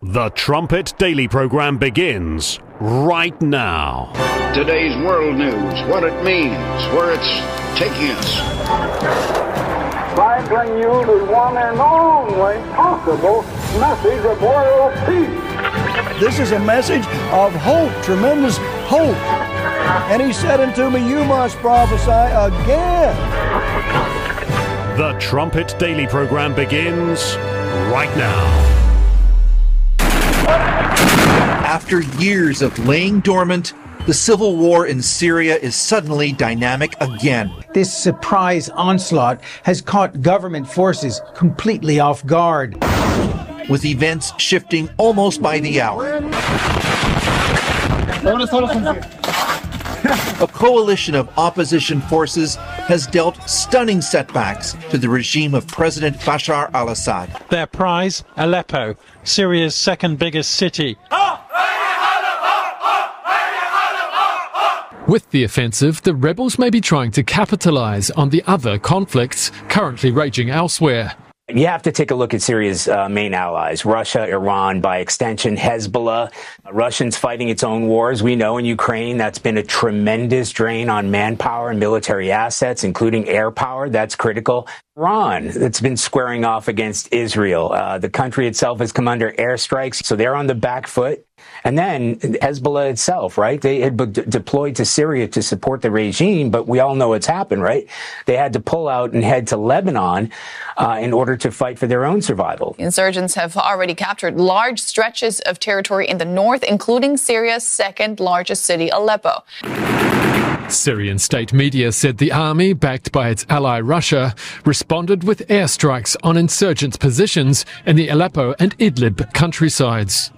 The Trumpet Daily program begins right now. Today's world news, what it means, where it's taking us. I bring you the one and only possible message of world peace. This is a message of hope, tremendous hope. And he said unto me, you must prophesy again. The Trumpet Daily program begins right now. After years of laying dormant, the civil war in Syria is suddenly dynamic again. This surprise onslaught has caught government forces completely off guard, with events shifting almost by the hour. A coalition of opposition forces has dealt stunning setbacks to the regime of President Bashar al-Assad. Their prize, Aleppo, Syria's second biggest city. With the offensive, the rebels may be trying to capitalize on the other conflicts currently raging elsewhere. You have to take a look at Syria's main allies, Russia, Iran, by extension, Hezbollah. Russians fighting its own wars. We know in Ukraine that's been a tremendous drain on manpower and military assets, including air power. That's critical. Iran, that's been squaring off against Israel. The country itself has come under airstrikes, so they're on the back foot. And then Hezbollah itself, right? They had deployed to Syria to support the regime, but we all know what's happened, right? They had to pull out and head to Lebanon in order to fight for their own survival. Insurgents have already captured large stretches of territory in the north, including Syria's second largest city, Aleppo. Syrian state media said the army, backed by its ally Russia, responded with airstrikes on insurgents' positions in the Aleppo and Idlib countrysides.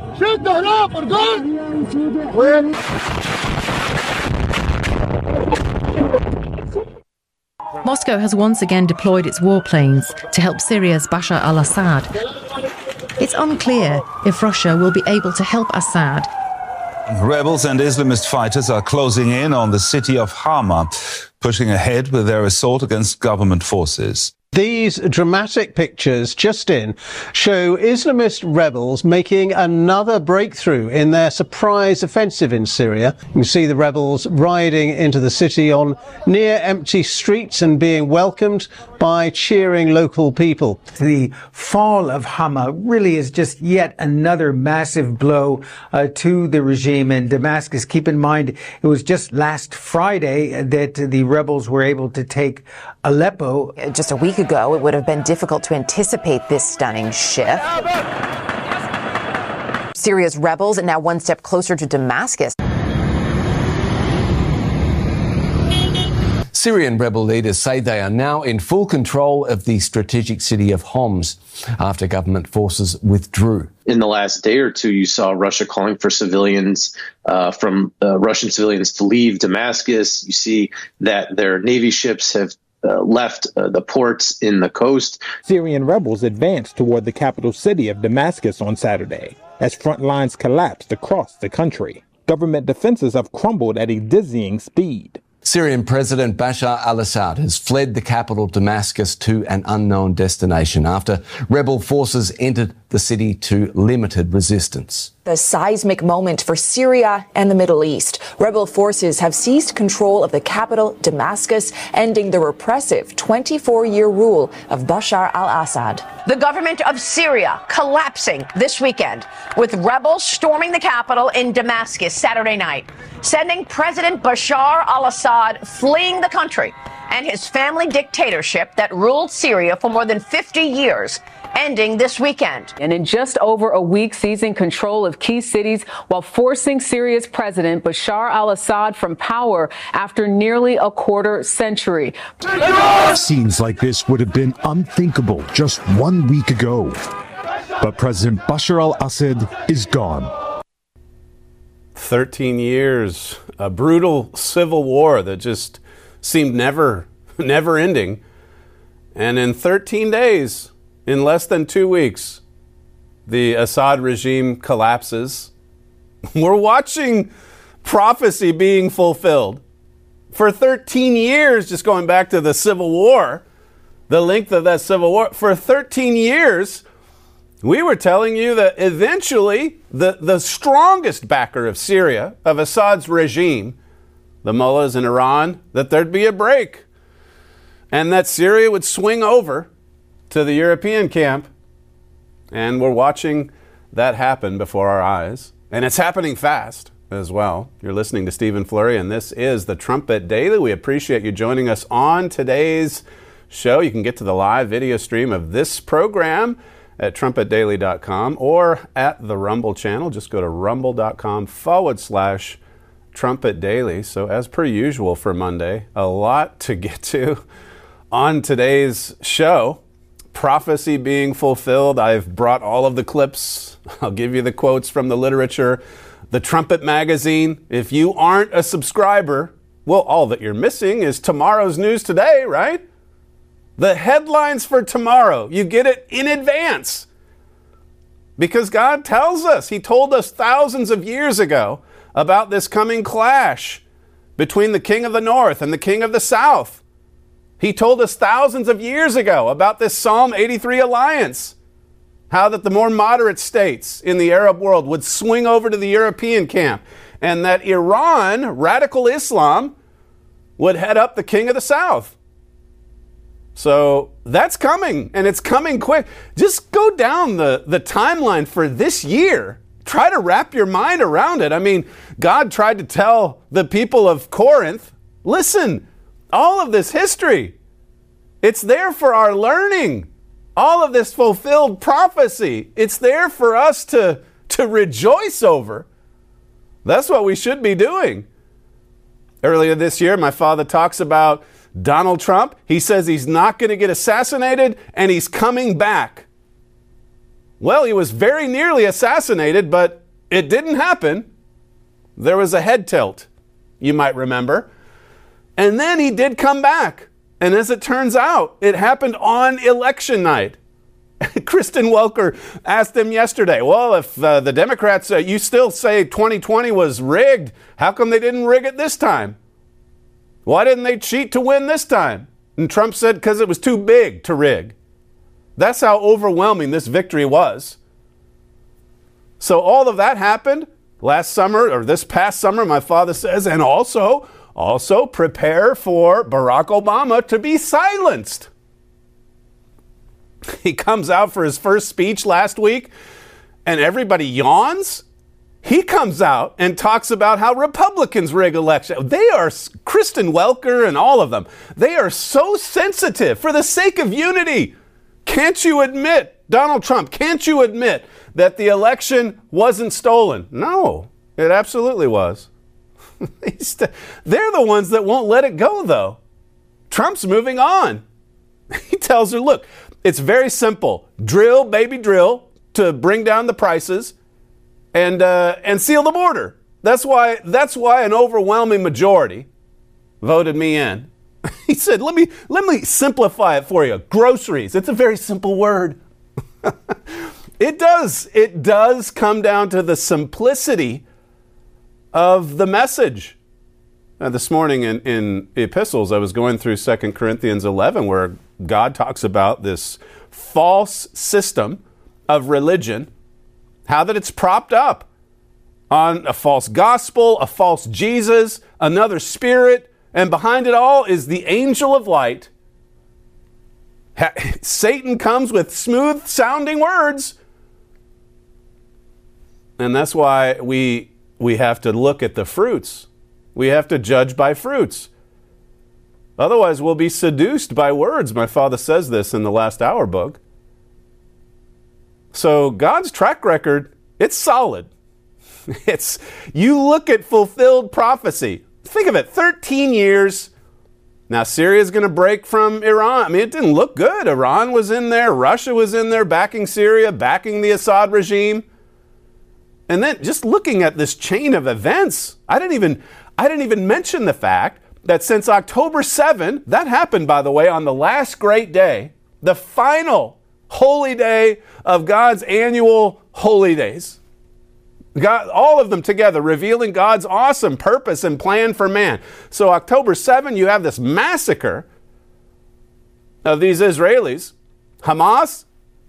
Moscow has once again deployed its warplanes to help Syria's Bashar al-Assad. It's unclear if Russia will be able to help Assad. Rebels and Islamist fighters are closing in on the city of Hama, pushing ahead with their assault against government forces. These dramatic pictures just in show Islamist rebels making another breakthrough in their surprise offensive in Syria. You see the rebels riding into the city on near empty streets and being welcomed by cheering local people. The fall of Hama really is just yet another massive blow to the regime in Damascus. Keep in mind, it was just last Friday that the rebels were able to take Aleppo. Just a week ago, it would have been difficult to anticipate this stunning shift. Syria's rebels are now one step closer to Damascus. Syrian rebel leaders say they are now in full control of the strategic city of Homs after government forces withdrew. In the last day or two, you saw Russia calling for civilians, Russian civilians to leave Damascus. You see that their Navy ships have left the ports in the coast. Syrian rebels advanced toward the capital city of Damascus on Saturday as front lines collapsed across the country. Government defenses have crumbled at a dizzying speed. Syrian President Bashar al-Assad has fled the capital Damascus to an unknown destination after rebel forces entered the city to limited resistance. The seismic moment for Syria and the Middle East. Rebel forces have seized control of the capital, Damascus, ending the repressive 24-year rule of Bashar al-Assad. The government of Syria collapsing this weekend, with rebels storming the capital in Damascus Saturday night, sending President Bashar al-Assad fleeing the country and his family dictatorship that ruled Syria for more than 50 years, ending this weekend. And in just over a week, seizing control of key cities while forcing Syria's president Bashar al-Assad from power after nearly a quarter century. Scenes like this would have been unthinkable just 1 week ago. But President Bashar al-Assad is gone. 13 years, a brutal civil war that just seemed never ending. And in 13 days, in less than 2 weeks, the Assad regime collapses. We're watching prophecy being fulfilled. For 13 years, just going back to the Civil War, the length of that Civil War, for 13 years, We were telling you that eventually the strongest backer of Syria, of Assad's regime, the mullahs in Iran, that there'd be a break and that Syria would swing over to the European camp. And we're watching that happen before our eyes. And it's happening fast as well. You're listening to Stephen Flurry, and this is the Trumpet Daily. We appreciate you joining us on today's show. You can get to the live video stream of this program at trumpetdaily.com or at the Rumble channel. Just go to rumble.com/Trumpet Daily. So as per usual for Monday, a lot to get to on today's show. Prophecy being fulfilled. I've brought all of the clips. I'll give you the quotes from the literature. The Trumpet Magazine. If you aren't a subscriber, well, all that you're missing is tomorrow's news today, right? The headlines for tomorrow. You get it in advance. Because God tells us, He told us thousands of years ago about this coming clash between the king of the north and the king of the south. He told us thousands of years ago about this Psalm 83 alliance. How that the more moderate states in the Arab world would swing over to the European camp. And that Iran, radical Islam, would head up the king of the south. So that's coming, and it's coming quick. Just go down the timeline for this year. Try to wrap your mind around it. I mean, God tried to tell the people of Corinth, listen, all of this history, it's there for our learning. All of this fulfilled prophecy, it's there for us to rejoice over. That's what we should be doing. Earlier this year, my father talks about Donald Trump. He says he's not going to get assassinated and he's coming back. Well, he was very nearly assassinated, but it didn't happen. There was a head tilt, you might remember. And then he did come back. And as it turns out, it happened on election night. Kristen Welker asked him yesterday, well, if the Democrats, you still say 2020 was rigged, how come they didn't rig it this time? Why didn't they cheat to win this time? And Trump said, because it was too big to rig. That's how overwhelming this victory was. So all of that happened last summer, or this past summer, my father says, and also prepare for Barack Obama to be silenced. He comes out for his first speech last week and everybody yawns. He comes out and talks about how Republicans rig elections. They are, Kristen Welker and all of them, they are so sensitive for the sake of unity. Can't you admit, Donald Trump, can't you admit that the election wasn't stolen? No, it absolutely was. They're the ones that won't let it go, though. Trump's moving on. He tells her, look, it's very simple. Drill, baby, drill, to bring down the prices and seal the border. That's why an overwhelming majority voted me in. He said, let me simplify it for you. Groceries. It's a very simple word. It does come down to the simplicity of the message. This morning in epistles, I was going through 2 Corinthians 11, where God talks about this false system of religion, how that it's propped up on a false gospel, a false Jesus, another spirit, and behind it all is the angel of light. Satan comes with smooth sounding words. And that's why we have to look at the fruits. We have to judge by fruits. Otherwise, we'll be seduced by words. My father says this in the Last Hour book. So God's track record, it's solid. You look at fulfilled prophecy. Think of it, 13 years. Now Syria's going to break from Iran. I mean, it didn't look good. Iran was in there. Russia was in there backing Syria, backing the Assad regime. And then just looking at this chain of events, I didn't even mention the fact that since October 7, that happened, by the way, on the last great day, the final holy day of God's annual holy days. God, all of them together, revealing God's awesome purpose and plan for man. So October 7, you have this massacre of these Israelis. Hamas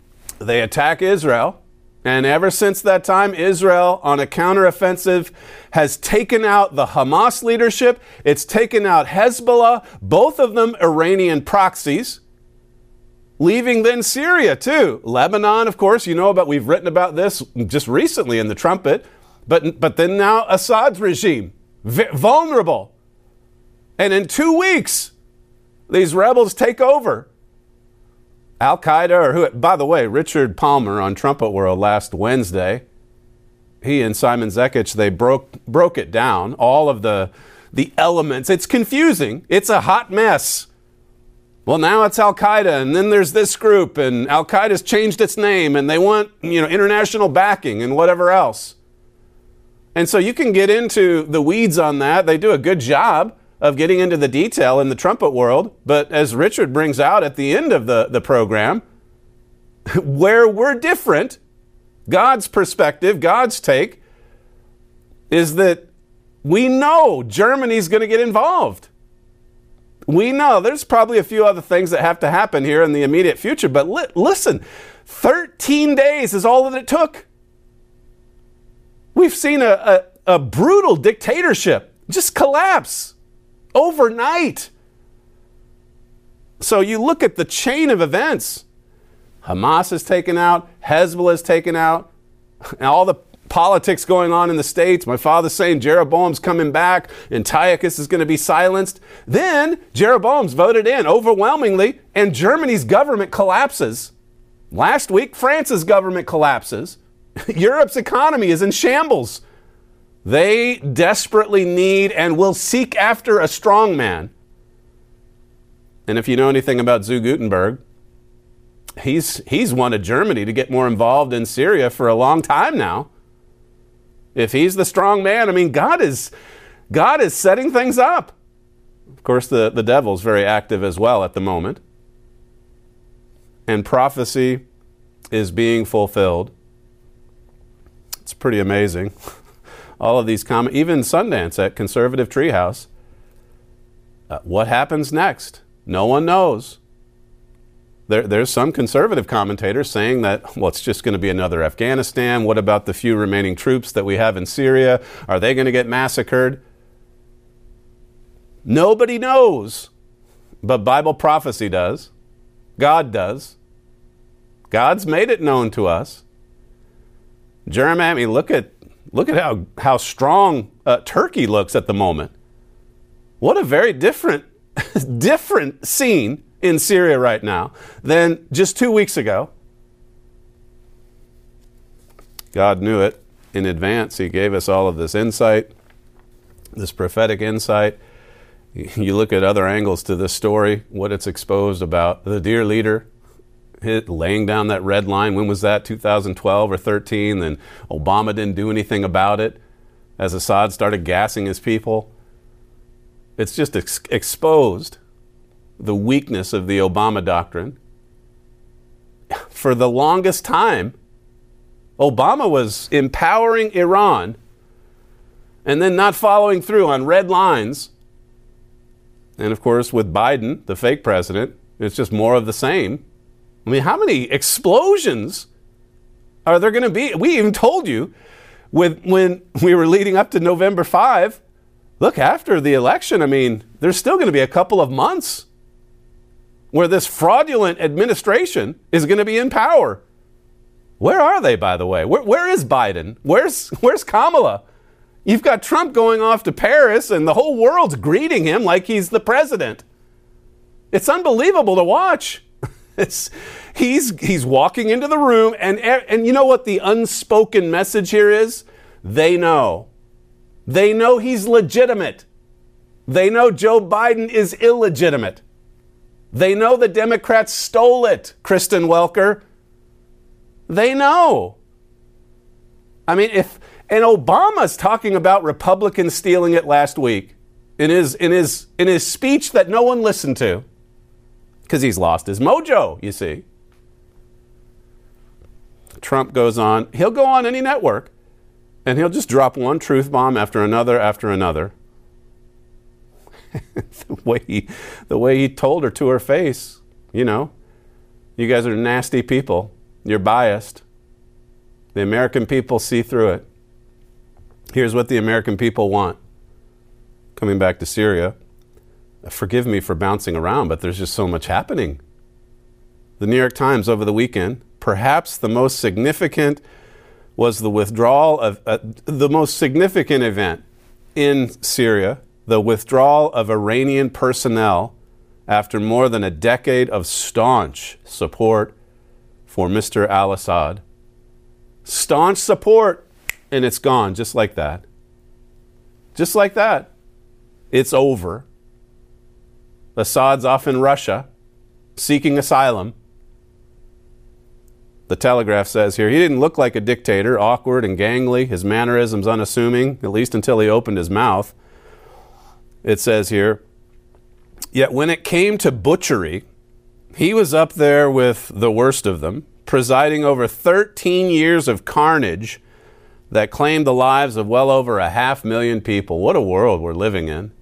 They attack Israel. And ever since that time, Israel, on a counteroffensive, has taken out the Hamas leadership. It's taken out Hezbollah, both of them Iranian proxies, leaving then Syria too. Lebanon, of course, you know about, we've written about this just recently in the Trumpet. But then now Assad's regime, vulnerable. And in 2 weeks, these rebels take over. Al-Qaeda, or who, by the way, Richard Palmer on Trumpet World last Wednesday, he and Simon Zekich, they broke it down, all of the elements. It's confusing. It's a hot mess. Well, now it's Al-Qaeda, and then there's this group, and Al-Qaeda's changed its name, and they want, international backing and whatever else. And so you can get into the weeds on that. They do a good job of getting into the detail in the Trumpet World. But as Richard brings out at the end of the program, where we're different, God's perspective, God's take, is that we know Germany's going to get involved. We know there's probably a few other things that have to happen here in the immediate future. But listen, 13 days is all that it took. We've seen a brutal dictatorship just collapse overnight. So you look at the chain of events. Hamas is taken out. Hezbollah is taken out. And all the politics going on in the States. My father's saying Jeroboam's coming back. Antiochus is going to be silenced. Then Jeroboam's voted in overwhelmingly, and Germany's government collapses. Last week, France's government collapses. Europe's economy is in shambles. They desperately need and will seek after a strong man. And if you know anything about Zu Gutenberg, he's wanted Germany to get more involved in Syria for a long time now. If he's the strong man, I mean, God is setting things up. Of course, the devil's very active as well at the moment. And prophecy is being fulfilled. It's pretty amazing. All of these comments, even Sundance at Conservative Treehouse. What happens next? No one knows. There's some conservative commentators saying that, well, it's just going to be another Afghanistan. What about the few remaining troops that we have in Syria? Are they going to get massacred? Nobody knows. But Bible prophecy does. God does. God's made it known to us. Jeremy, I mean, look at how strong Turkey looks at the moment. What a very different scene in Syria right now than just 2 weeks ago. God knew it in advance. He gave us all of this insight, this prophetic insight. You look at other angles to this story, what it's exposed about the dear leader laying down that red line. When was that? 2012 or 13? Then Obama didn't do anything about it as Assad started gassing his people. It's just exposed the weakness of the Obama doctrine. For the longest time, Obama was empowering Iran and then not following through on red lines. And of course, with Biden, the fake president, it's just more of the same. I mean, how many explosions are there going to be? We even told you when we were leading up to November 5, look, after the election, I mean, there's still going to be a couple of months where this fraudulent administration is going to be in power. Where are they, by the way? Where is Biden? Where's Kamala? You've got Trump going off to Paris and the whole world's greeting him like he's the president. It's unbelievable to watch. He's walking into the room, and you know what the unspoken message here is? They know. They know he's legitimate. They know Joe Biden is illegitimate. They know the Democrats stole it, Kristen Welker. They know. I mean, and Obama's talking about Republicans stealing it last week in his speech that no one listened to. Because he's lost his mojo, you see. Trump goes on. He'll go on any network, and he'll just drop one truth bomb after another after another. the way he told her to her face, you know, you guys are nasty people. You're biased. The American people see through it. Here's what the American people want. Coming back to Syria, forgive me for bouncing around, but there's just so much happening. The New York Times over the weekend, perhaps the most significant was the withdrawal of the most significant event in Syria, the withdrawal of Iranian personnel after more than a decade of staunch support for Mr. al-Assad. Staunch support, and it's gone just like that. Just like that. It's over. Assad's off in Russia, seeking asylum. The Telegraph says here, he didn't look like a dictator, awkward and gangly, his mannerisms unassuming, at least until he opened his mouth. It says here, yet when it came to butchery, he was up there with the worst of them, presiding over 13 years of carnage that claimed the lives of well over 500,000 people. What a world we're living in.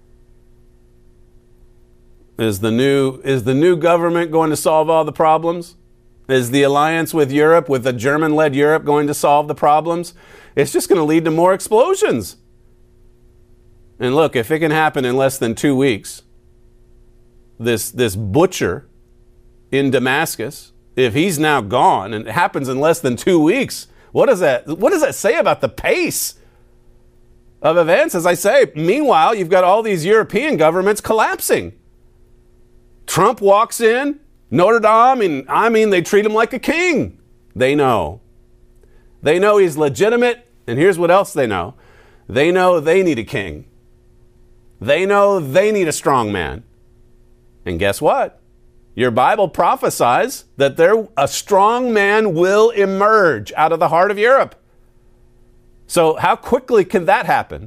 Is the new government going to solve all the problems? Is the alliance with Europe, with the German-led Europe, going to solve the problems? It's just going to lead to more explosions. And look, if it can happen in less than 2 weeks, this butcher in Damascus, if he's now gone and it happens in less than 2 weeks, what does that say about the pace of events? As I say, meanwhile, you've got all these European governments collapsing. Trump walks in, Notre Dame, and they treat him like a king. They know. They know he's legitimate, and here's what else they know. They know they need a king. They know they need a strong man. And guess what? Your Bible prophesies that a strong man will emerge out of the heart of Europe. So how quickly can that happen?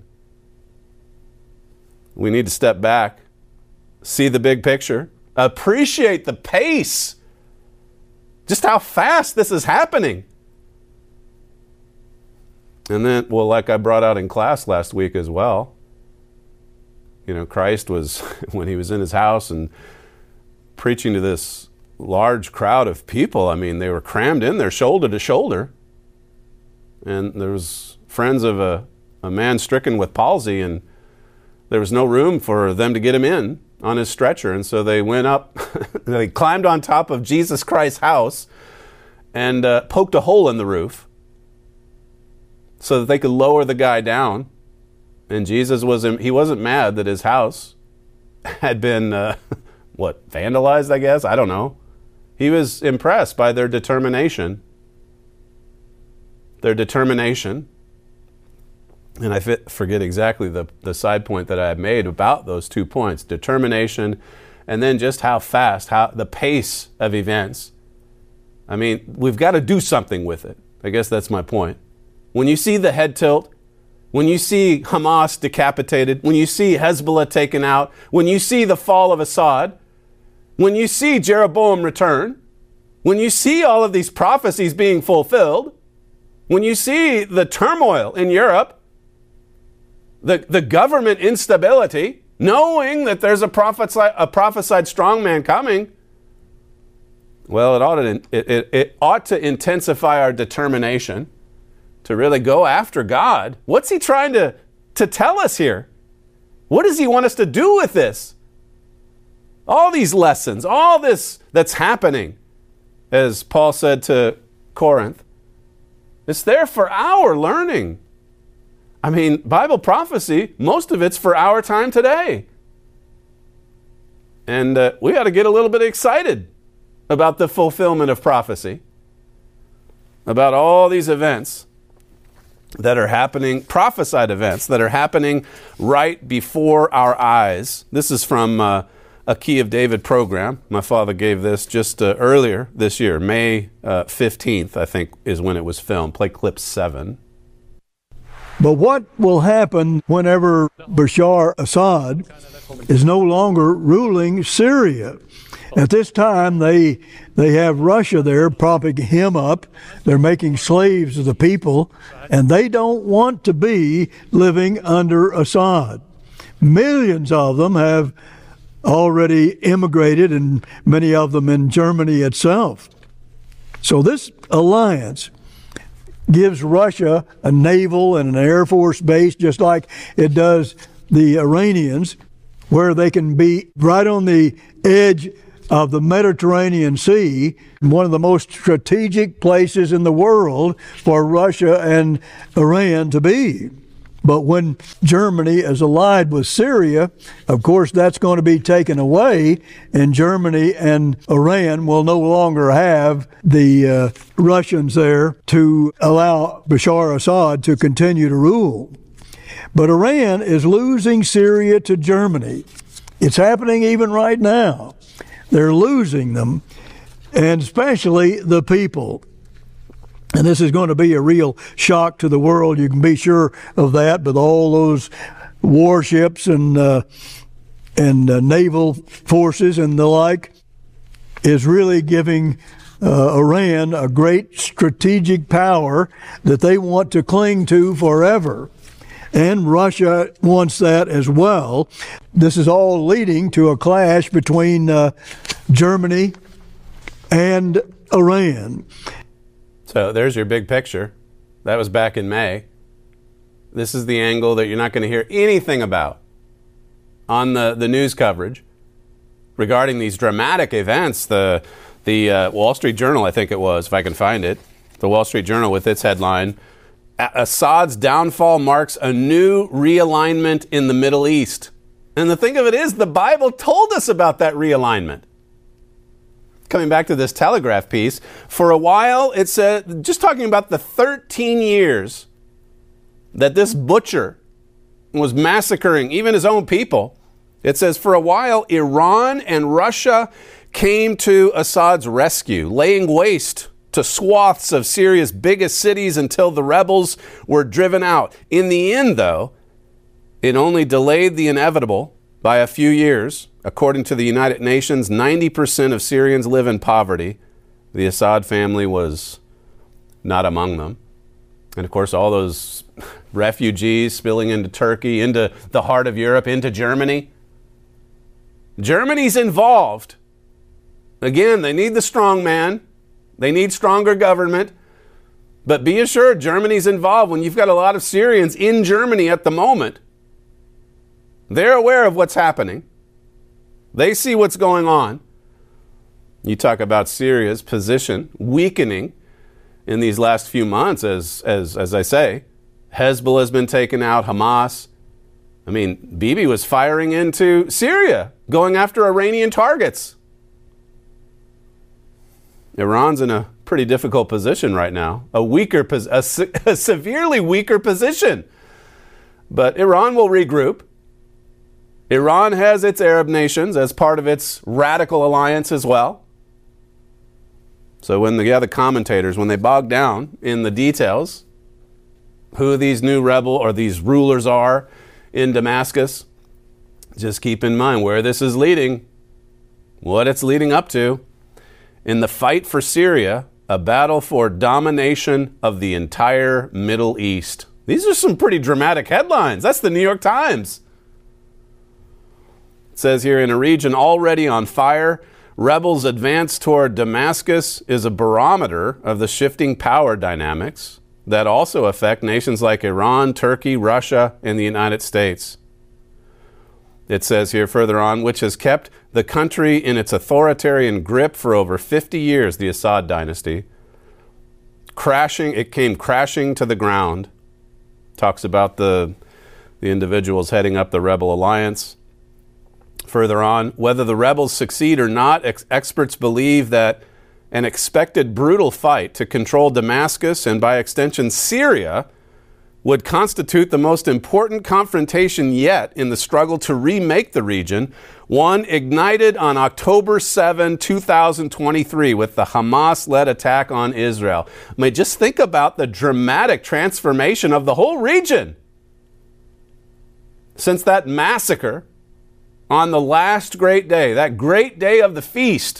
We need to step back, see the big picture, appreciate the pace, just how fast this is happening. And then, well, like I brought out in class last week as well, Christ was, when he was in his house and preaching to this large crowd of people, they were crammed in there shoulder to shoulder. And there was friends of a man stricken with palsy, and there was no room for them to get him in on his stretcher. And so they went up, they climbed on top of Jesus Christ's house and poked a hole in the roof so that they could lower the guy down. And Jesus he wasn't mad that his house had been, vandalized, I guess? I don't know. He was impressed by their determination. Their determination. And I forget exactly the side point that I had made about those 2 points. Determination, and then just how fast, the pace of events. We've got to do something with it. I guess that's my point. When you see the head tilt, when you see Hamas decapitated, when you see Hezbollah taken out, when you see the fall of Assad, when you see Jeroboam return, when you see all of these prophecies being fulfilled, when you see the turmoil in Europe, the government instability, knowing that there's a prophesied strongman coming, well, it ought to intensify our determination to really go after God. What's he trying to tell us here? What does he want us to do with this? All these lessons, all this that's happening, as Paul said to Corinth, it's there for our learning. Bible prophecy, most of it's for our time today. And we ought to get a little bit excited about the fulfillment of prophecy, about all these events that are happening, prophesied events that are happening right before our eyes. This is from a Key of David program. My father gave this just earlier this year, May 15th, I think, is when it was filmed. Play clip 7. But what will happen whenever Bashar Assad is no longer ruling Syria? At this time, they have Russia there propping him up. They're making slaves of the people, and they don't want to be living under Assad. Millions of them have already immigrated, and many of them in Germany itself. So this alliance gives Russia a naval and an air force base, just like it does the Iranians, where they can be right on the edge of the Mediterranean Sea, one of the most strategic places in the world for Russia and Iran to be. But when Germany is allied with Syria, of course, that's going to be taken away, and Germany and Iran will no longer have the Russians there to allow Bashar Assad to continue to rule. But Iran is losing Syria to Germany. It's happening even right now. They're losing them, and especially the people. And this is going to be a real shock to the world. You can be sure of that, with all those warships and naval forces and the like, is really giving Iran a great strategic power that they want to cling to forever. And Russia wants that as well. This is all leading to a clash between Germany and Iran. So there's your big picture. That was back in May. This is the angle that you're not going to hear anything about on the news coverage regarding these dramatic events. The Wall Street Journal, I think it was, if I can find it, the Wall Street Journal with its headline, Assad's downfall marks a new realignment in the Middle East. And the thing of it is, the Bible told us about that realignment. Coming back to this Telegraph piece, for a while it said, just talking about the 13 years that this butcher was massacring even his own people, it says for a while Iran and Russia came to Assad's rescue, laying waste to swaths of Syria's biggest cities until the rebels were driven out. In the end, though, it only delayed the inevitable by a few years. According to the United Nations, 90% of Syrians live in poverty. The Assad family was not among them. And of course, all those refugees spilling into Turkey, into the heart of Europe, into Germany. Germany's involved. Again, they need the strong man. They need stronger government. But be assured, Germany's involved when you've got a lot of Syrians in Germany at the moment. They're aware of what's happening. They see what's going on. You talk about Syria's position weakening in these last few months, as I say. Hezbollah has been taken out, Hamas. I mean, Bibi was firing into Syria, going after Iranian targets. Iran's in a pretty difficult position right now, a severely weaker position. But Iran will regroup. Iran has its Arab nations as part of its radical alliance as well. So when the other commentators, when they bog down in the details, who these new rebel or these rulers are in Damascus, just keep in mind where this is leading, what it's leading up to. In the fight for Syria, a battle for domination of the entire Middle East. These are some pretty dramatic headlines. That's the New York Times. It says here, in a region already on fire, rebels' advance toward Damascus is a barometer of the shifting power dynamics that also affect nations like Iran, Turkey, Russia, and the United States. It says here further on, which has kept the country in its authoritarian grip for over 50 years, the Assad dynasty. It came crashing to the ground. Talks about the individuals heading up the rebel alliance. Further on, whether the rebels succeed or not, experts believe that an expected brutal fight to control Damascus and by extension Syria would constitute the most important confrontation yet in the struggle to remake the region, one ignited on October 7, 2023 with the Hamas-led attack on Israel. I mean, just think about the dramatic transformation of the whole region since that massacre on the last great day, that great day of the feast.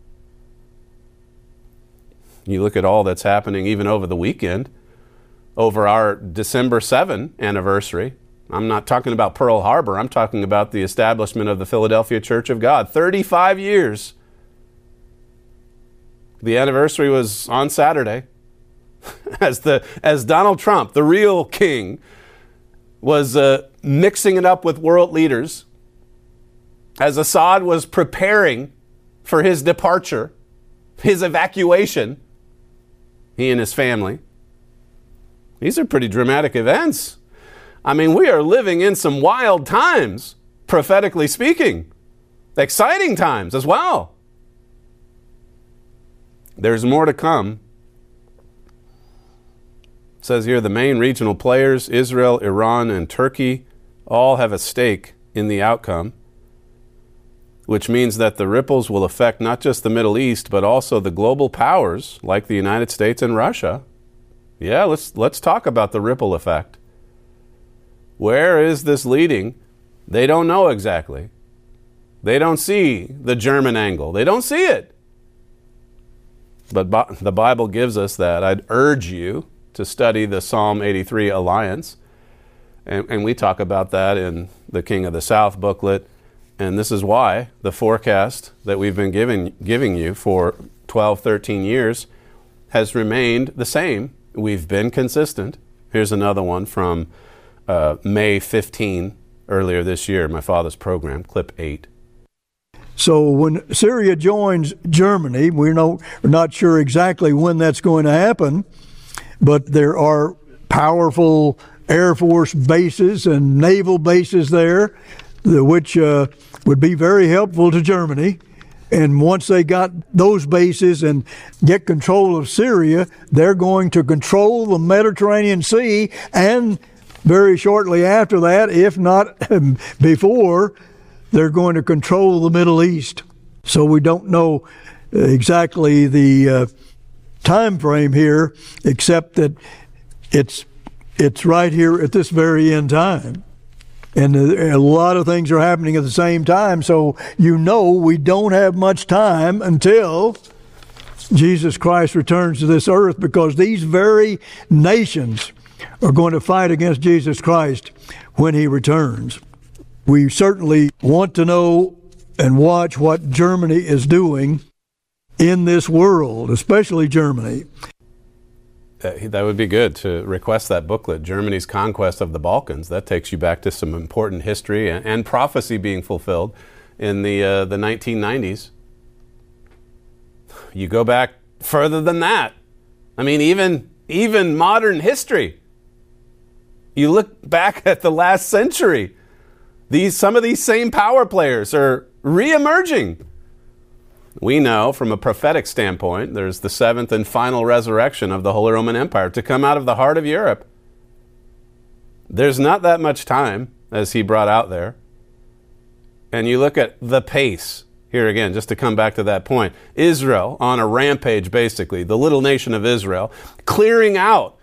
You look at all that's happening even over the weekend, over our December 7 anniversary. I'm not talking about Pearl Harbor. I'm talking about the establishment of the Philadelphia Church of God. 35 years. The anniversary was on Saturday. As Donald Trump, the real king, was mixing it up with world leaders, as Assad was preparing for his departure, his evacuation, he and his family. These are pretty dramatic events. I mean, we are living in some wild times, prophetically speaking. Exciting times as well. There's more to come. It says here the main regional players, Israel, Iran, and Turkey, all have a stake in the outcome, which means that the ripples will affect not just the Middle East, but also the global powers like the United States and Russia. Yeah, let's talk about the ripple effect. Where is this leading? They don't know exactly. They don't see the German angle. They don't see it. But the Bible gives us that. I'd urge you to study the Psalm 83 Alliance. And we talk about that in the King of the South booklet. And this is why the forecast that we've been giving you for 12, 13 years has remained the same. We've been consistent. Here's another one from May 15, earlier this year, my father's program, clip 8. So when Syria joins Germany, we're not sure exactly when that's going to happen, but there are powerful Air Force bases and naval bases there, which would be very helpful to Germany. And once they got those bases and get control of Syria, they're going to control the Mediterranean Sea, and very shortly after that, if not before, they're going to control the Middle East. So we don't know exactly the time frame here, except that it's right here at this very end time. And a lot of things are happening at the same time, so we don't have much time until Jesus Christ returns to this earth, because these very nations are going to fight against Jesus Christ when he returns. We certainly want to know and watch what Germany is doing in this world, especially Germany. That would be good to request that booklet, Germany's Conquest of the Balkans. That takes you back to some important history and prophecy being fulfilled in the 1990s. You go back further than that. I mean, even modern history. You look back at the last century. Some of these same power players are re-emerging. We know from a prophetic standpoint, there's the seventh and final resurrection of the Holy Roman Empire to come out of the heart of Europe. There's not that much time, as he brought out there. And you look at the pace, here again, just to come back to that point. Israel on a rampage, basically, the little nation of Israel, clearing out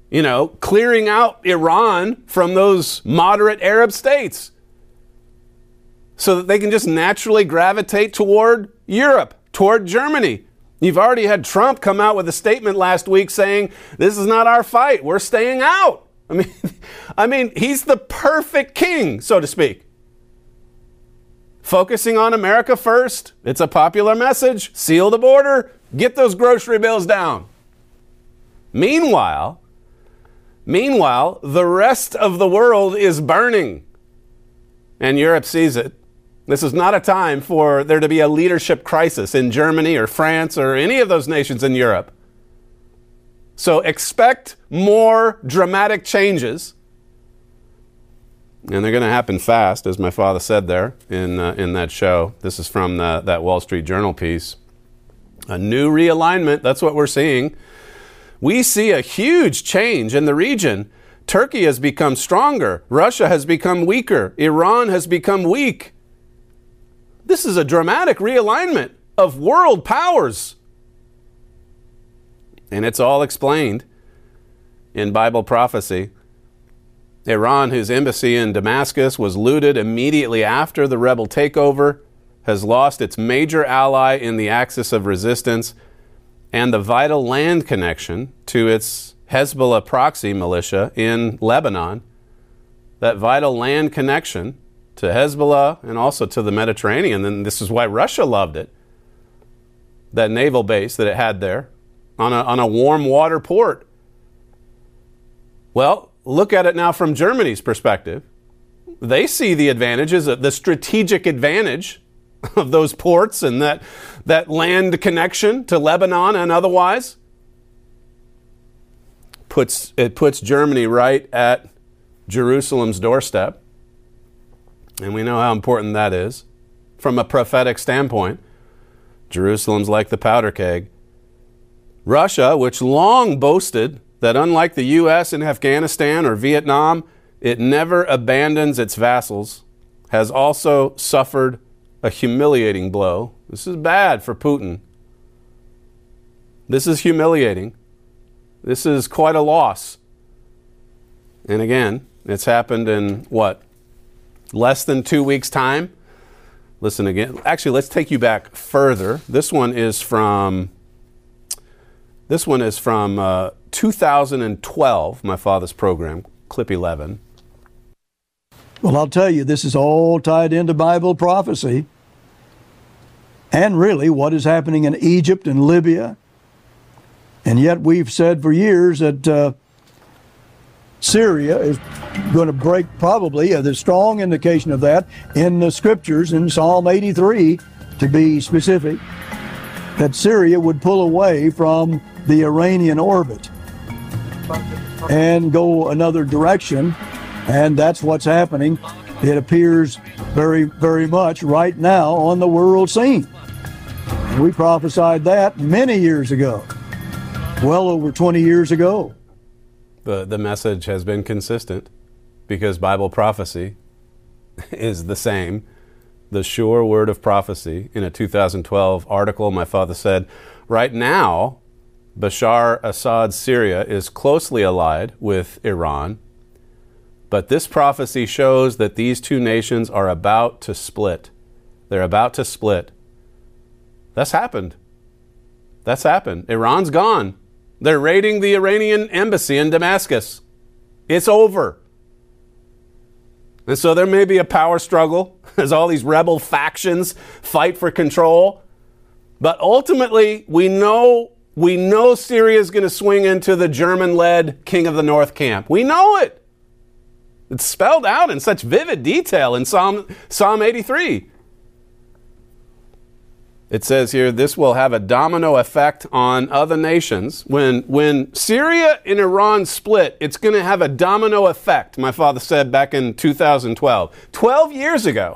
Iran from those moderate Arab states, so that they can just naturally gravitate toward Europe, toward Germany. You've already had Trump come out with a statement last week saying, this is not our fight, we're staying out. I mean, he's the perfect king, so to speak. Focusing on America first. It's a popular message. Seal the border. Get those grocery bills down. Meanwhile, the rest of the world is burning. And Europe sees it. This is not a time for there to be a leadership crisis in Germany or France or any of those nations in Europe. So expect more dramatic changes. And they're going to happen fast, as my father said there in that show. This is from that Wall Street Journal piece. A new realignment, that's what we're seeing. We see a huge change in the region. Turkey has become stronger. Russia has become weaker. Iran has become weak. This is a dramatic realignment of world powers. And it's all explained in Bible prophecy. Iran, whose embassy in Damascus was looted immediately after the rebel takeover, has lost its major ally in the axis of resistance and the vital land connection to its Hezbollah proxy militia in Lebanon. That vital land connection to Hezbollah and also to the Mediterranean, and this is why Russia loved it. that naval base that it had there on a warm water port. Well, look at it now from Germany's perspective. They see the advantages, the strategic advantage of those ports and that land connection to Lebanon and otherwise. It puts Germany right at Jerusalem's doorstep. And we know how important that is. From a prophetic standpoint, Jerusalem's like the powder keg. Russia, which long boasted that unlike the U.S. in Afghanistan or Vietnam, it never abandons its vassals, has also suffered a humiliating blow. This is bad for Putin. This is humiliating. This is quite a loss. And again, it's happened in what? Less than 2 weeks' time? Listen again. Actually, let's take you back further. This one is from 2012, my father's program, clip 11. Well, I'll tell you, this is all tied into Bible prophecy. And really what is happening in Egypt and Libya. And yet we've said for years that Syria is going to break, probably, there's strong indication of that in the scriptures, in Psalm 83, to be specific, that Syria would pull away from the Iranian orbit and go another direction. And that's what's happening, it appears, very, very much right now on the world scene. We prophesied that many years ago, well over 20 years ago. The message has been consistent because Bible prophecy is the same. The sure word of prophecy. In a 2012 article, my father said, right now, Bashar Assad's Syria is closely allied with Iran, but this prophecy shows that these two nations are about to split. They're about to split. That's happened. That's happened. Iran's gone. They're raiding the Iranian embassy in Damascus. It's over. And so there may be a power struggle as all these rebel factions fight for control. But ultimately, we know Syria is going to swing into the German-led King of the North camp. We know it. It's spelled out in such vivid detail in Psalm 83. It says here, this will have a domino effect on other nations. When Syria and Iran split, it's going to have a domino effect, my father said back in 2012. 12 years ago.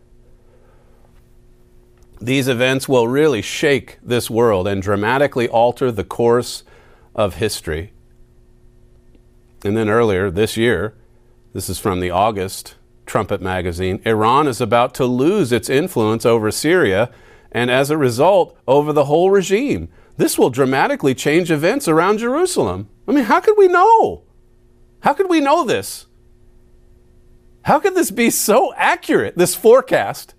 These events will really shake this world and dramatically alter the course of history. And then earlier this year, this is from the August Trumpet magazine, Iran is about to lose its influence over Syria and as a result, over the whole regime. This will dramatically change events around Jerusalem. I mean, how could we know? How could we know this? How could this be so accurate, this forecast?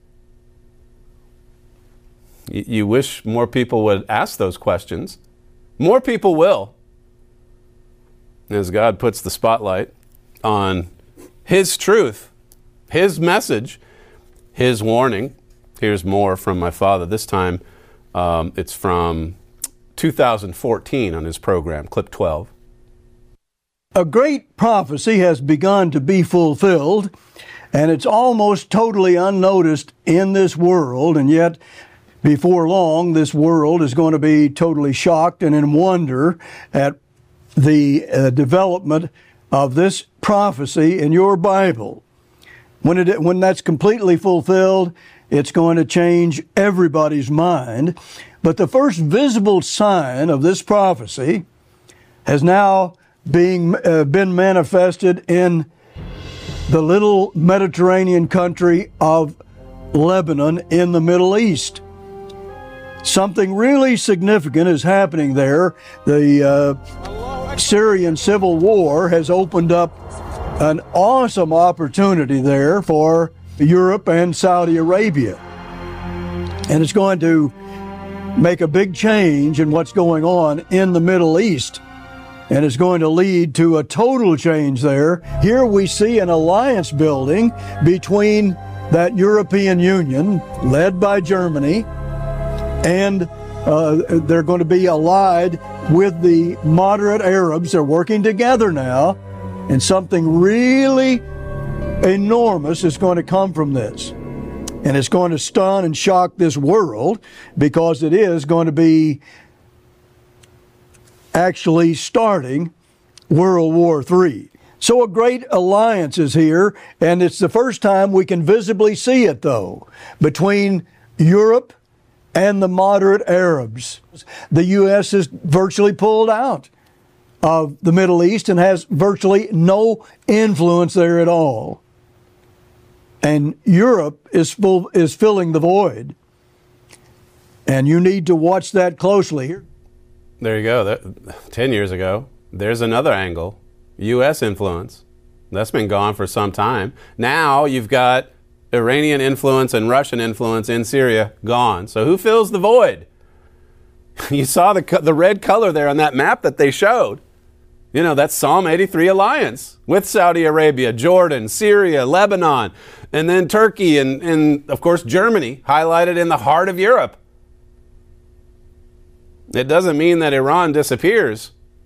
You wish more people would ask those questions. More people will. As God puts the spotlight on His truth, His message, His warning. Here's more from my father. This time it's from 2014 on his program, clip 12. A great prophecy has begun to be fulfilled, and it's almost totally unnoticed in this world, and yet before long this world is going to be totally shocked and in wonder at the development of this prophecy in your Bible. When that's completely fulfilled, it's going to change everybody's mind. But the first visible sign of this prophecy has now been manifested in the little Mediterranean country of Lebanon in the Middle East. Something really significant is happening there. The Syrian civil war has opened up an awesome opportunity there for Europe and Saudi Arabia. And it's going to make a big change in what's going on in the Middle East. And it's going to lead to a total change there. Here we see an alliance building between that European Union, led by Germany, and they're going to be allied with the moderate Arabs. They're working together now, and something really enormous is going to come from this. And it's going to stun and shock this world, because it is going to be actually starting World War III. So a great alliance is here, and it's the first time we can visibly see it, though, between Europe and the moderate Arabs. The U.S. is virtually pulled out of the Middle East and has virtually no influence there at all. And Europe is filling the void. And you need to watch that closely. There you go. 10 years ago, there's another angle. U.S. influence. That's been gone for some time. Now you've got Iranian influence and Russian influence in Syria gone. So who fills the void? You saw the red color there on that map that they showed. You know, that's Psalm 83 alliance with Saudi Arabia, Jordan, Syria, Lebanon, and then Turkey and of course, Germany, highlighted in the heart of Europe. It doesn't mean that Iran disappears.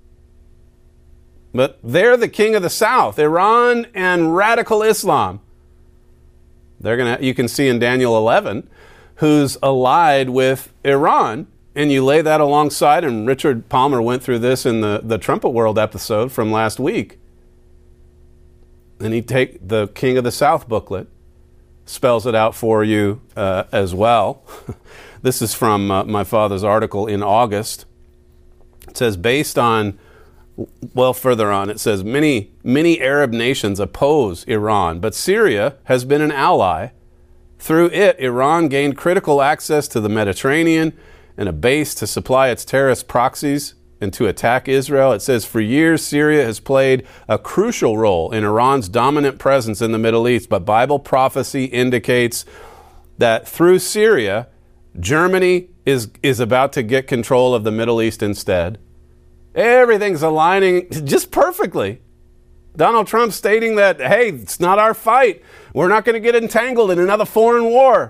But they're the king of the south, Iran and radical Islam. You can see in Daniel 11, who's allied with Iran. And you lay that alongside, and Richard Palmer went through this in the Trumpet World episode from last week. And he take the King of the South booklet, spells it out for you as well. This is from my father's article in August. It says, further on, it says, many Arab nations oppose Iran, but Syria has been an ally. Through it, Iran gained critical access to the Mediterranean and a base to supply its terrorist proxies and to attack Israel. It says, for years, Syria has played a crucial role in Iran's dominant presence in the Middle East, but Bible prophecy indicates that through Syria, Germany is about to get control of the Middle East instead. Everything's aligning just perfectly. Donald Trump stating that, hey, it's not our fight. We're not going to get entangled in another foreign war.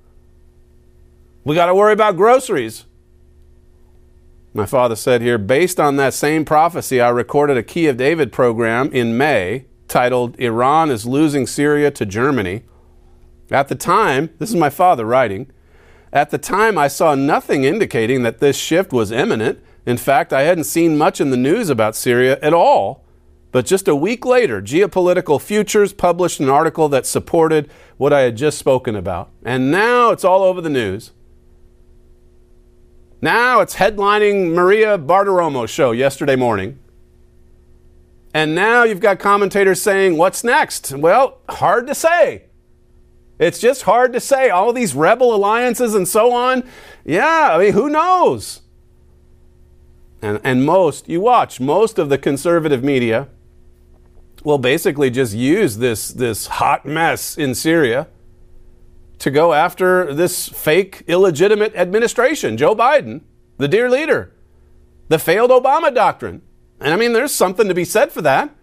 We got to worry about groceries. My father said here, based on that same prophecy, I recorded a Key of David program in May titled, Iran is Losing Syria to Germany. At the time, this is my father writing, at the time I saw nothing indicating that this shift was imminent. In fact, I hadn't seen much in the news about Syria at all. But just a week later, Geopolitical Futures published an article that supported what I had just spoken about. And now it's all over the news. Now it's headlining Maria Bartiromo's show yesterday morning. And now you've got commentators saying, what's next? Well, hard to say. It's just hard to say. All these rebel alliances and so on. Yeah, I mean, who knows? And most of the conservative media will basically just use this hot mess in Syria to go after this fake, illegitimate administration, Joe Biden, the dear leader, the failed Obama doctrine. And I mean, there's something to be said for that.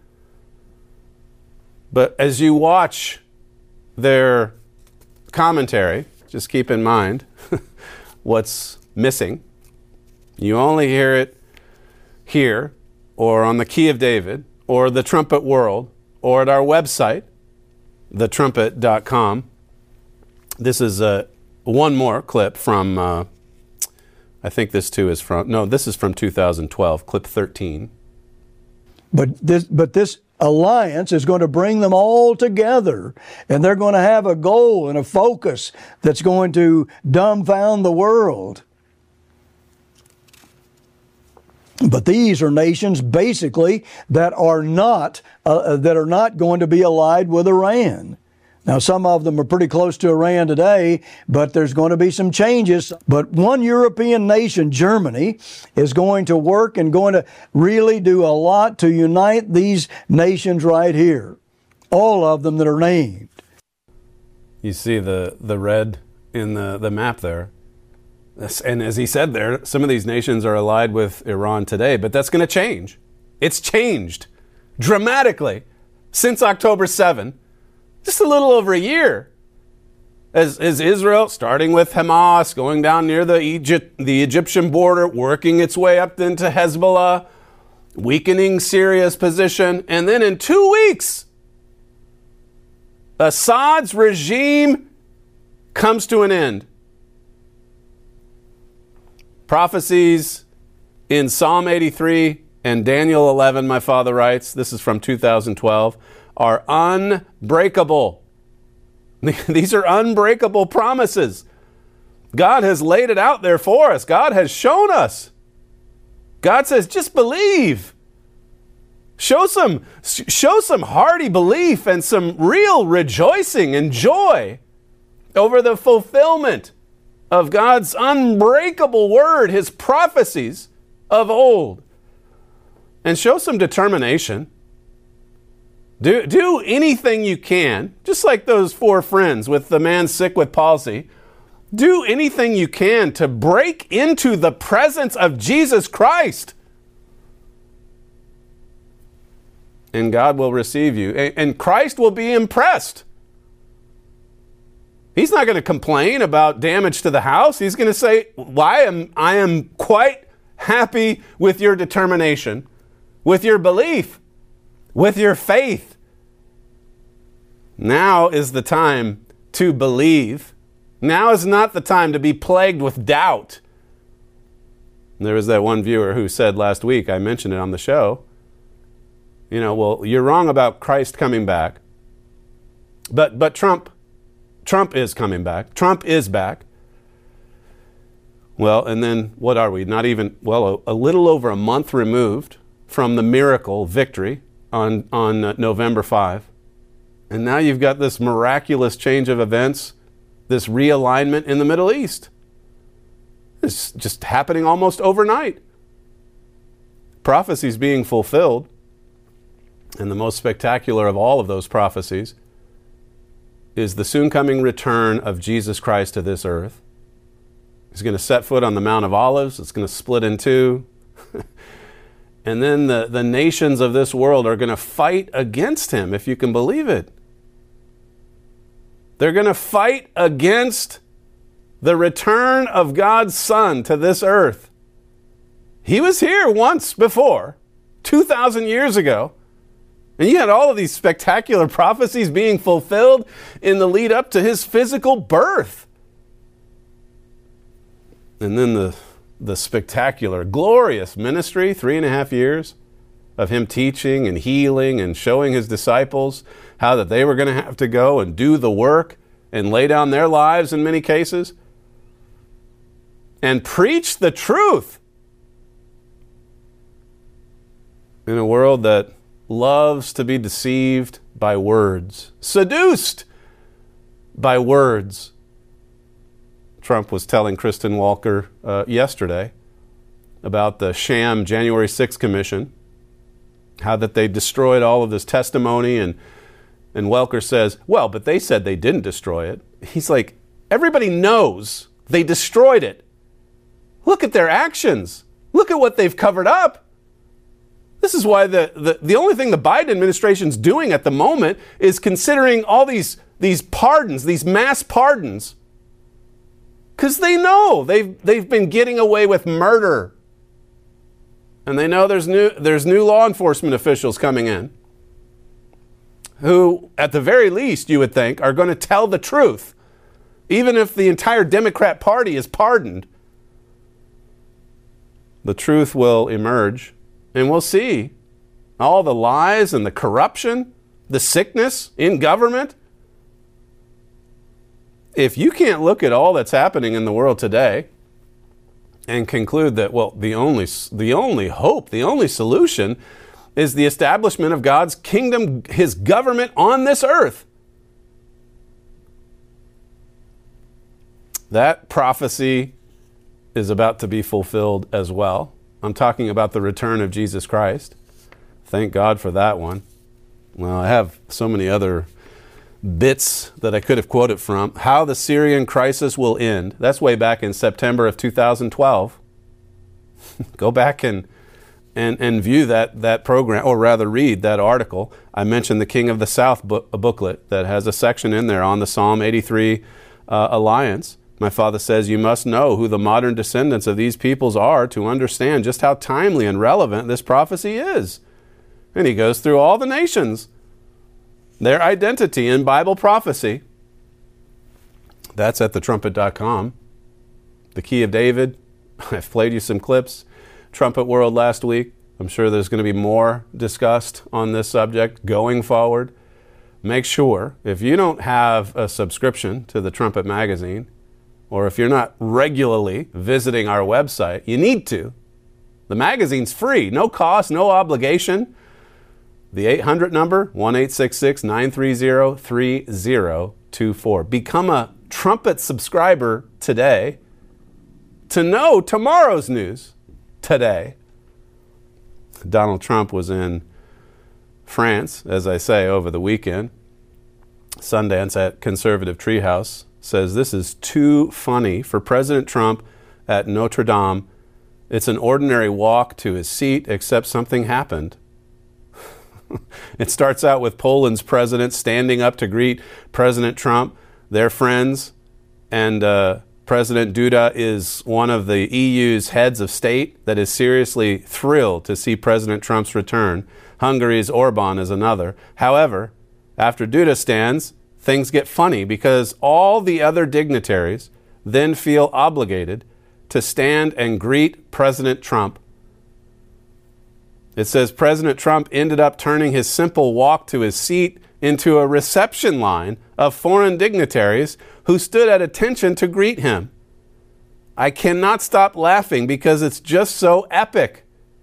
But as you watch their commentary, just keep in mind what's missing. You only hear it here or on the Key of David or the Trumpet World or at our website, thetrumpet.com. This is one more clip from, I think this too is this is from 2012, clip 13. But this alliance is going to bring them all together, and they're going to have a goal and a focus that's going to dumbfound the world. But these are nations basically that are not going to be allied with Iran. Now, some of them are pretty close to Iran today, but there's going to be some changes. But one European nation, Germany, is going to work and going to really do a lot to unite these nations right here. All of them that are named. You see the red in the map there. And as he said there, some of these nations are allied with Iran today, but that's going to change. It's changed dramatically since October 7. Just a little over a year. As Israel, starting with Hamas, going down near the Egyptian border, working its way up into Hezbollah, weakening Syria's position, and then in 2 weeks, Assad's regime comes to an end. Prophecies in Psalm 83 and Daniel 11, my father writes, this is from 2012, are unbreakable. These are unbreakable promises. God has laid it out there for us. God has shown us. God says, just believe. Show some hearty belief and some real rejoicing and joy over the fulfillment of God's unbreakable word, his prophecies of old. And show some determination. Do anything you can, just like those 4 friends with the man sick with palsy. Do anything you can to break into the presence of Jesus Christ. And God will receive you. And Christ will be impressed. He's not going to complain about damage to the house. He's going to say, I am quite happy with your determination, with your belief, with your faith. Now is the time to believe. Now is not the time to be plagued with doubt. There was that one viewer who said last week, I mentioned it on the show, well, you're wrong about Christ coming back. But Trump is coming back. Trump is back. Well, and then what are we? Not even, a little over a month removed from the miracle victory on November 5. And now you've got this miraculous change of events, this realignment in the Middle East. It's just happening almost overnight. Prophecies being fulfilled. And the most spectacular of all of those prophecies is the soon coming return of Jesus Christ to this earth. He's going to set foot on the Mount of Olives. It's going to split in two. And then the nations of this world are going to fight against him, if you can believe it. They're going to fight against the return of God's Son to this earth. He was here once before, 2,000 years ago. And you had all of these spectacular prophecies being fulfilled in the lead up to his physical birth. And then the spectacular, glorious ministry, 3.5 years of him teaching and healing and showing his disciples how that they were going to have to go and do the work and lay down their lives in many cases and preach the truth in a world that loves to be deceived by words, seduced by words. Trump was telling Kristen Walker yesterday about the sham January 6th Commission, how that they destroyed all of this testimony, and Welker says, well, but they said they didn't destroy it. He's like, everybody knows they destroyed it. Look at their actions. Look at what they've covered up. This is why the only thing the Biden administration's doing at the moment is considering all these pardons, these mass pardons, because they know they've been getting away with murder, and they know there's new law enforcement officials coming in who, at the very least, you would think, are going to tell the truth, even if the entire Democrat Party is pardoned. The truth will emerge. And we'll see all the lies and the corruption, the sickness in government. If you can't look at all that's happening in the world today and conclude that, well, the only hope, the only solution is the establishment of God's kingdom, his government on this earth. That prophecy is about to be fulfilled as well. I'm talking about the return of Jesus Christ. Thank God for that one. Well, I have so many other bits that I could have quoted from. How the Syrian crisis will end. That's way back in September of 2012. Go back and view that program, or rather read that article. I mentioned the King of the South booklet that has a section in there on the Psalm 83 alliance. My father says you must know who the modern descendants of these peoples are to understand just how timely and relevant this prophecy is. And he goes through all the nations, their identity in Bible prophecy. That's at thetrumpet.com. The Key of David. I've played you some clips. Trumpet World last week. I'm sure there's going to be more discussed on this subject going forward. Make sure, if you don't have a subscription to the Trumpet magazine, or if you're not regularly visiting our website, you need to. The magazine's free, no cost, no obligation. The 800 number, 1-866-930-3024. Become a Trumpet subscriber today to know tomorrow's news today. Donald Trump was in France, as I say, over the weekend. Sundance at Conservative Treehouse says this is too funny for President Trump at Notre Dame. It's an ordinary walk to his seat, except something happened. It starts out with Poland's president standing up to greet President Trump. They're friends, and President Duda is one of the EU's heads of state that is seriously thrilled to see President Trump's return. Hungary's Orban is another. However, after Duda stands, things get funny because all the other dignitaries then feel obligated to stand and greet President Trump. It says President Trump ended up turning his simple walk to his seat into a reception line of foreign dignitaries who stood at attention to greet him. I cannot stop laughing because it's just so epic.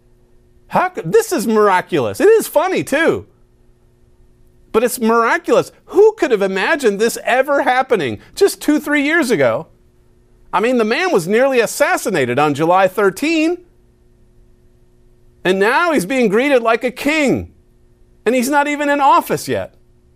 This is miraculous. It is funny too. But it's miraculous. Who could have imagined this ever happening just 2-3 years ago? I mean, the man was nearly assassinated on July 13. And now he's being greeted like a king. And he's not even in office yet.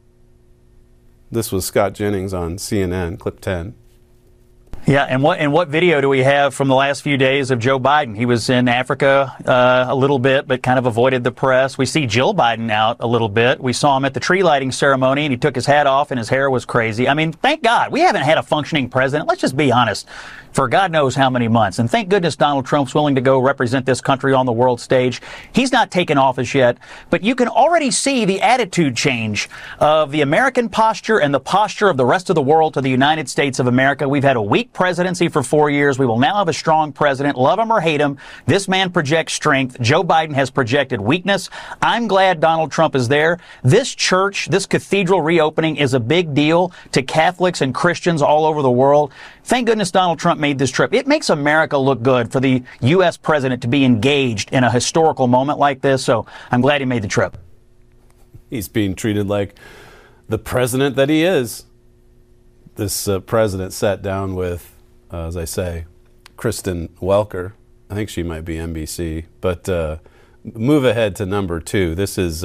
This was Scott Jennings on CNN, clip 10. Yeah, and what video do we have from the last few days of Joe Biden? He was in Africa a little bit, but kind of avoided the press. We see Jill Biden out a little bit. We saw him at the tree lighting ceremony, and he took his hat off, and his hair was crazy. I mean, thank God. We haven't had a functioning president. Let's just be honest. For God knows how many months. And thank goodness Donald Trump's willing to go represent this country on the world stage. He's not taken office yet, but you can already see the attitude change of the American posture and the posture of the rest of the world to the United States of America. We've had a weak presidency for 4 years. We will now have a strong president. Love him or hate him, this man projects strength. Joe Biden has projected weakness. I'm glad Donald Trump is there. This church, this cathedral reopening is a big deal to Catholics and Christians all over the world. Thank goodness Donald Trump made this trip. It makes America look good for the U.S. president to be engaged in a historical moment like this, so I'm glad he made the trip. He's being treated like the president that he is. This president sat down with, as I say, Kristen Welker. I think she might be NBC. But move ahead to number 2. This is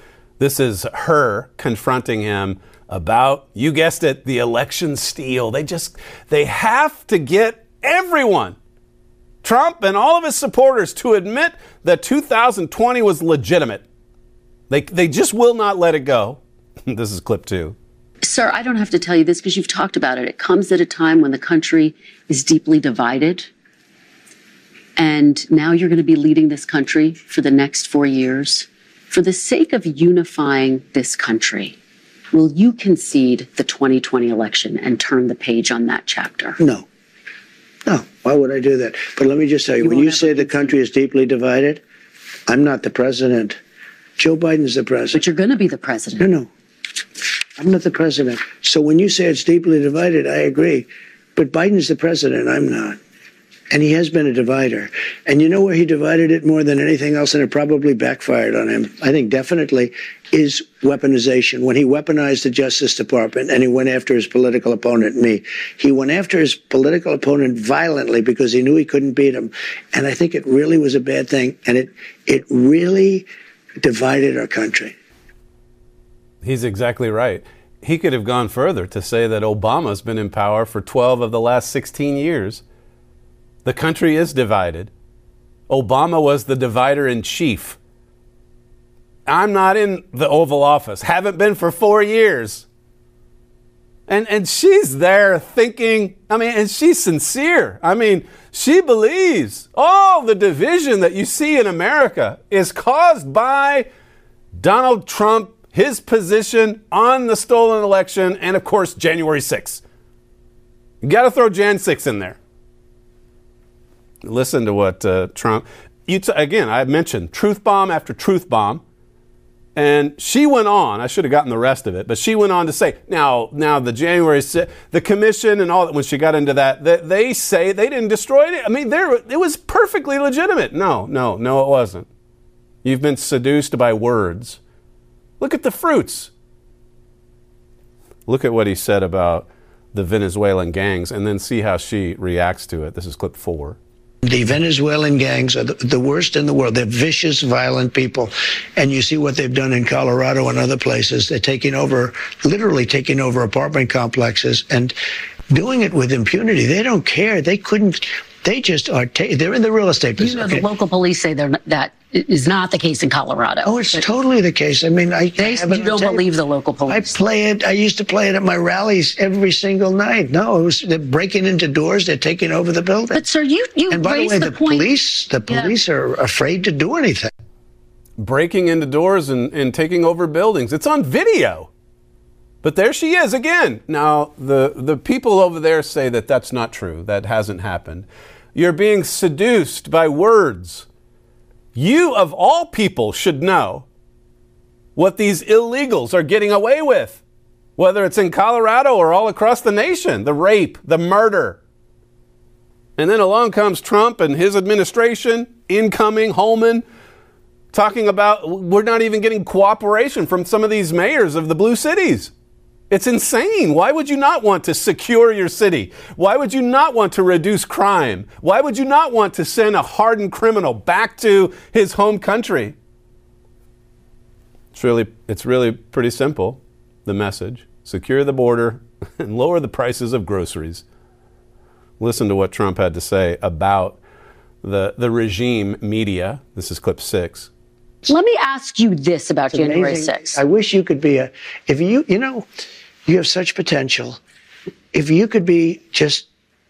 her confronting him about, you guessed it, the election steal. They have to get everyone, Trump and all of his supporters, to admit that 2020 was legitimate. They just will not let it go. This is clip 2. Sir, I don't have to tell you this because you've talked about it. It comes at a time when the country is deeply divided. And now you're going to be leading this country for the next 4 years. For the sake of unifying this country, will you concede the 2020 election and turn the page on that chapter? No. No. Why would I do that? But let me just tell you, when you say the country is deeply divided, I'm not the president. Joe Biden's the president. But you're going to be the president. No. I'm not the president. So when you say it's deeply divided, I agree. But Biden's the president. I'm not. And he has been a divider. And you know where he divided it more than anything else, and it probably backfired on him, I think definitely, is weaponization. When he weaponized the Justice Department and he went after his political opponent, me. He went after his political opponent violently because he knew he couldn't beat him. And I think it really was a bad thing. And it really divided our country. He's exactly right. He could have gone further to say that Obama's been in power for 12 of the last 16 years. The country is divided. Obama was the divider in chief. I'm not in the Oval Office. Haven't been for 4 years. And she's there thinking, and she's sincere. She believes all the division that you see in America is caused by Donald Trump, his position on the stolen election, and of course, January 6th. You got to throw Jan 6 in there. Listen to what Trump, again, I mentioned truth bomb after truth bomb. And she went on, I should have gotten the rest of it, but she went on to say, now the January 6th, the commission and all that, when she got into that, they say they didn't destroy it. It was perfectly legitimate. No, it wasn't. You've been seduced by words. Look at the fruits. Look at what he said about the Venezuelan gangs and then see how she reacts to it. This is clip 4. The Venezuelan gangs are the worst in the world. They're vicious, violent people. And you see what they've done in Colorado and other places. They're literally taking over apartment complexes and doing it with impunity. They don't care. They just are, they're in the real estate business. The local police say that is not the case in Colorado. Oh, it's totally the case. You don't believe the local police. I used to play it at my rallies every single night. No, they're breaking into doors. They're taking over the building. But sir, you and by the way, the police are afraid to do anything. Breaking into doors and taking over buildings. It's on video. But there she is again. Now, the people over there say that that's not true. That hasn't happened. You're being seduced by words. You, of all people, should know what these illegals are getting away with, whether it's in Colorado or all across the nation, the rape, the murder. And then along comes Trump and his administration, incoming Holman, talking about we're not even getting cooperation from some of these mayors of the blue cities. It's insane. Why would you not want to secure your city? Why would you not want to reduce crime? Why would you not want to send a hardened criminal back to his home country? It's really pretty simple, the message. Secure the border and lower the prices of groceries. Listen to what Trump had to say about the regime media. This is clip 6. Let me ask you this about January 6th. I wish you could be you have such potential. If you could be just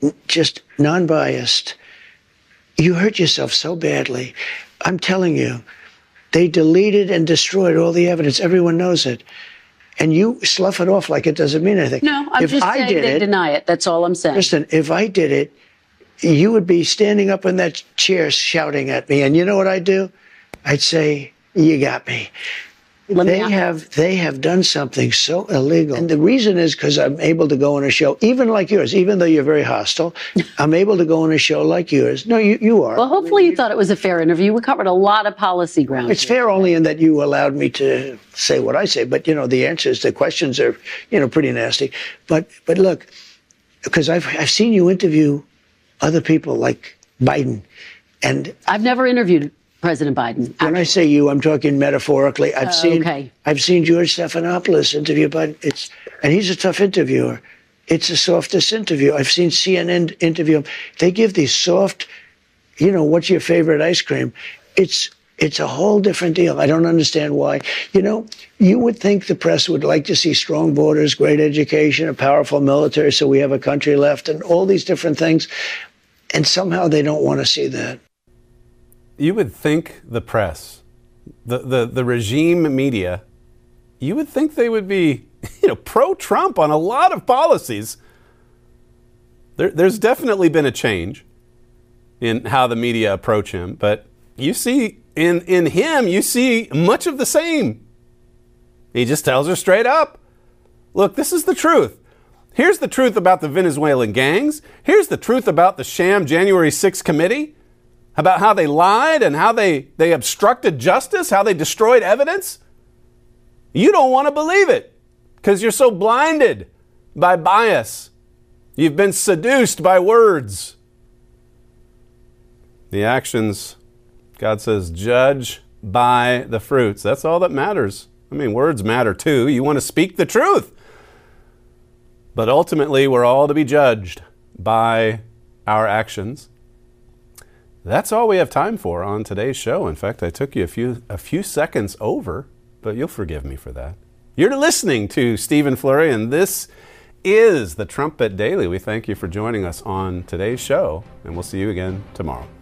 non-biased, you hurt yourself so badly. I'm telling you, they deleted and destroyed all the evidence. Everyone knows it. And you slough it off like it doesn't mean anything. No, I'm just saying they deny it. That's all I'm saying. Listen, if I did it, you would be standing up in that chair shouting at me. And you know what I'd do? I'd say, you got me. They have done something so illegal. And the reason is because I'm able to go on a show, even like yours, even though you're very hostile, I'm able to go on a show like yours. No, you are. Well, hopefully you thought it was a fair interview. We covered a lot of policy ground. It's fair only in that you allowed me to say what I say. But, the answers, the questions are, pretty nasty. But look, because I've seen you interview other people like Biden. And I've never interviewed President Biden. When I say you, I'm talking metaphorically. I've seen George Stephanopoulos interview Biden. And he's a tough interviewer. It's the softest interview. I've seen CNN interview him. They give these soft, what's your favorite ice cream? It's a whole different deal. I don't understand why. You would think the press would like to see strong borders, great education, a powerful military, so we have a country left, and all these different things. And somehow they don't want to see that. You would think the press, the regime media, you would think they would be, pro-Trump on a lot of policies. There's definitely been a change in how the media approach him, but you see in him, you see much of the same. He just tells her straight up, look, this is the truth. Here's the truth about the Venezuelan gangs. Here's the truth about the sham January 6th committee. About how they lied and how they obstructed justice, how they destroyed evidence? You don't want to believe it because you're so blinded by bias. You've been seduced by words. The actions, God says, judge by the fruits. That's all that matters. Words matter too. You want to speak the truth. But ultimately, we're all to be judged by our actions. That's all we have time for on today's show. In fact, I took you a few seconds over, but you'll forgive me for that. You're listening to Stephen Flurry, and this is the Trumpet Daily. We thank you for joining us on today's show, and we'll see you again tomorrow.